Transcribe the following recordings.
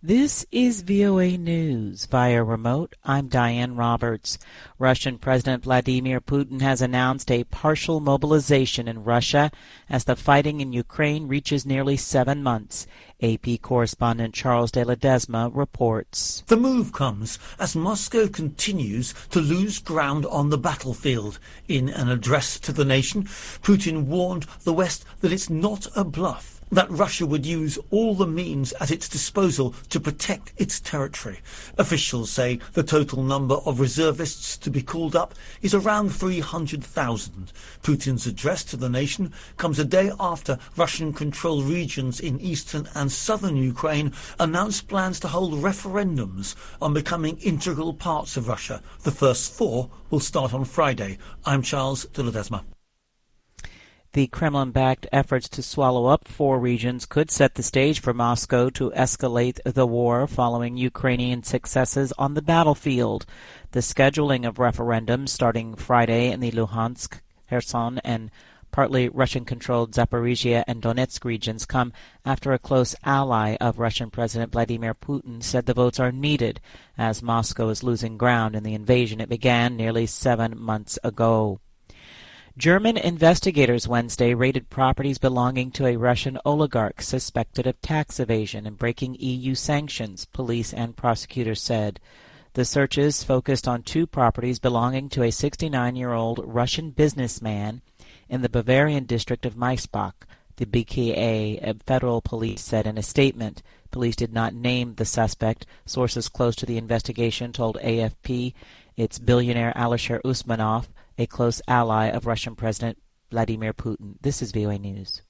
This is VOA News. Via remote, I'm Diane Roberts. Russian President Vladimir Putin has announced a partial mobilization in Russia as the fighting in Ukraine reaches nearly 7 months. AP correspondent Charles de Ledesma reports. The move comes as Moscow continues to lose ground on the battlefield. In an address to the nation, Putin warned the West that it's not a bluff, that Russia would use all the means at its disposal to protect its territory. Officials say the total number of reservists to be called up is around 300,000. Putin's address to the nation comes a day after Russian-controlled regions in eastern and southern Ukraine announced plans to hold referendums on becoming integral parts of Russia. The first 4 will start on Friday. I'm Charles de Ledesma. The Kremlin-backed efforts to swallow up 4 regions could set the stage for Moscow to escalate the war following Ukrainian successes on the battlefield. The scheduling of referendums starting Friday in the Luhansk, Kherson, and partly Russian-controlled Zaporizhia and Donetsk regions come after a close ally of Russian President Vladimir Putin said the votes are needed as Moscow is losing ground in the invasion it began nearly 7 months ago. German investigators Wednesday raided properties belonging to a Russian oligarch suspected of tax evasion and breaking EU sanctions, police and prosecutors said. The searches focused on 2 properties belonging to a 69-year-old Russian businessman in the Bavarian district of Maisbach, the BKA federal police said in a statement. Police did not name the suspect. Sources close to the investigation told AFP it's billionaire Alisher Usmanov, a close ally of Russian President Vladimir Putin. This is VOA News.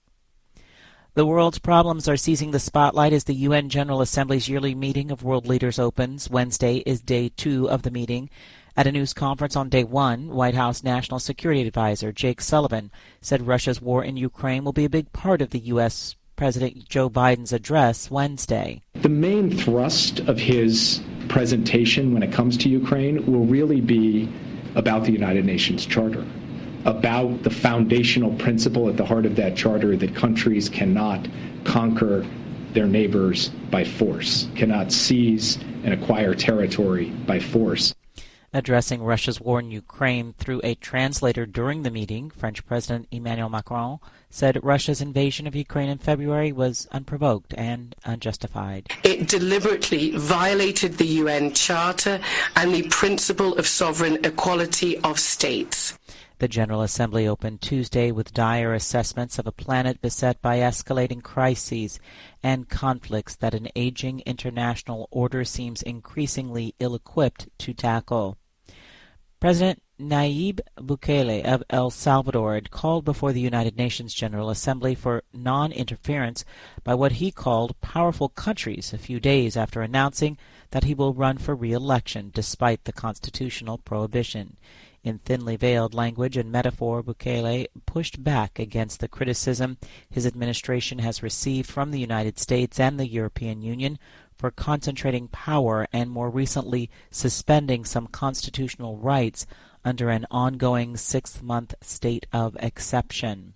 The world's problems are seizing the spotlight as the UN General Assembly's yearly meeting of world leaders opens. Wednesday is day 2 of the meeting. At a news conference on day 1, White House National Security Advisor Jake Sullivan said Russia's war in Ukraine will be a big part of the U.S. President Joe Biden's address Wednesday. The main thrust of his presentation when it comes to Ukraine will really be about the United Nations Charter, about the foundational principle at the heart of that charter that countries cannot conquer their neighbors by force, cannot seize and acquire territory by force. Addressing Russia's war in Ukraine through a translator during the meeting, French President Emmanuel Macron said Russia's invasion of Ukraine in February was unprovoked and unjustified. It deliberately violated the UN Charter and the principle of sovereign equality of states. The General Assembly opened Tuesday with dire assessments of a planet beset by escalating crises and conflicts that an aging international order seems increasingly ill-equipped to tackle. President Nayib Bukele of El Salvador had called before the United Nations General Assembly for non-interference by what he called powerful countries a few days after announcing that he will run for re-election despite the constitutional prohibition. In thinly veiled language and metaphor, Bukele pushed back against the criticism his administration has received from the United States and the European Union for concentrating power and more recently suspending some constitutional rights under an ongoing 6-month state of exception.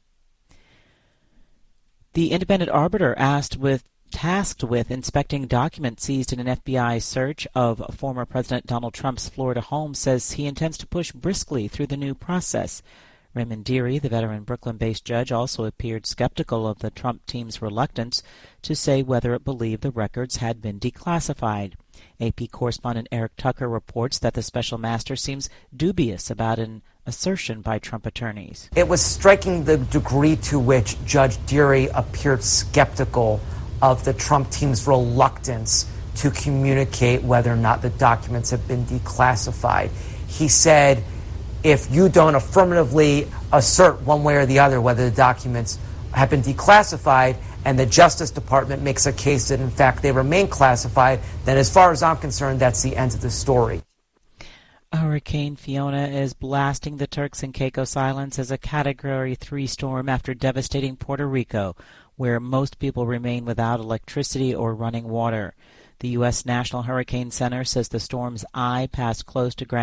The independent arbiter tasked with inspecting documents seized in an FBI search of former President Donald Trump's Florida home says he intends to push briskly through the new process. Raymond Dearie, the veteran Brooklyn-based judge, also appeared skeptical of the Trump team's reluctance to say whether it believed the records had been declassified. AP correspondent Eric Tucker reports that the special master seems dubious about an assertion by Trump attorneys. It was striking the degree to which Judge Dearie appeared skeptical of the Trump team's reluctance to communicate whether or not the documents have been declassified. He said, if you don't affirmatively assert one way or the other whether the documents have been declassified and the Justice Department makes a case that in fact they remain classified, then as far as I'm concerned, that's the end of the story. Hurricane Fiona is blasting the Turks and Caicos Islands as a Category 3 storm after devastating Puerto Rico, where most people remain without electricity or running water. The U.S. National Hurricane Center says the storm's eye passed close to Grand